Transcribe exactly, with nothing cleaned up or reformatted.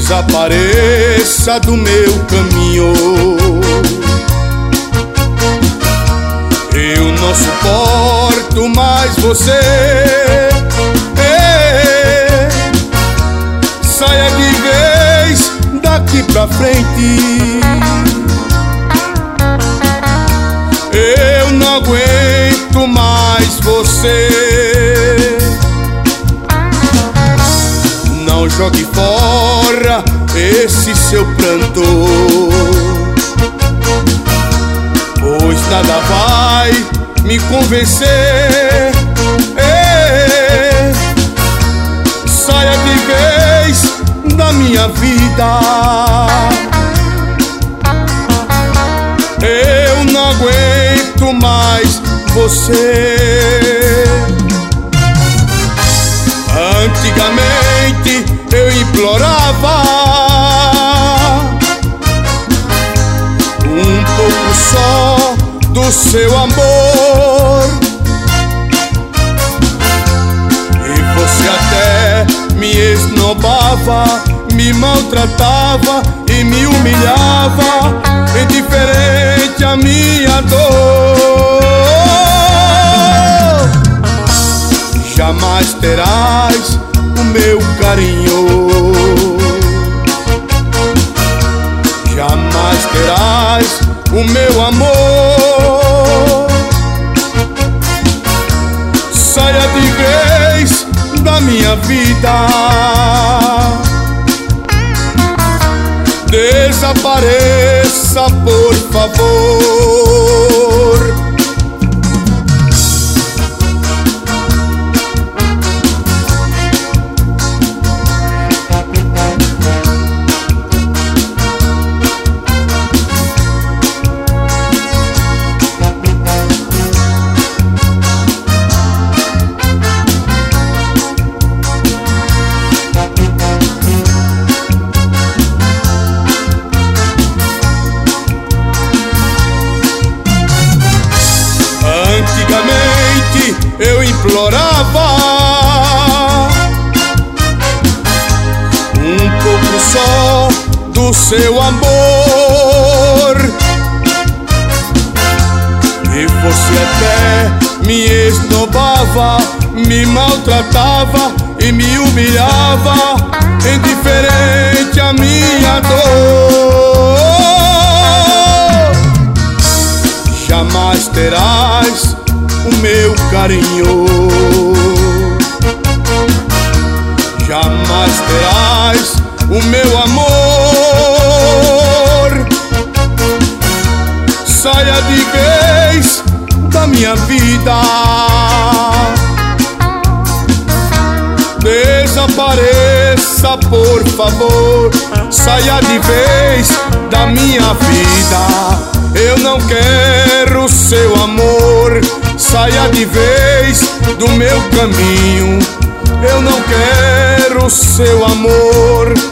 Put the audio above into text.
Desapareça do meu caminho. Eu não suporto mais você. Ei, saia de vez daqui pra frente. Eu não aguento mais você. Não jogue fora esse seu pranto, pois nada vai me convencer. Ei, saia de vez da minha vida. Eu não aguento mais você. Antigamente eu implorava um pouco só do seu amor, e você até me esnobava, me maltratava e me humilhava, indiferente à minha dor. Jamais terás o meu carinho, jamais terás o meu amor. Saia de vez da minha vida. Desapareça, por favor. Antigamente eu implorava um pouco só do seu amor, e você até me esnobava, me maltratava e me humilhava, indiferente à minha dor. Jamais terás o meu carinho, jamais terás o meu amor. Saia de vez da minha vida. Desapareça, por favor. Saia de vez da minha vida. Eu não quero seu amor. Saia de vez do meu caminho. Eu não quero seu amor.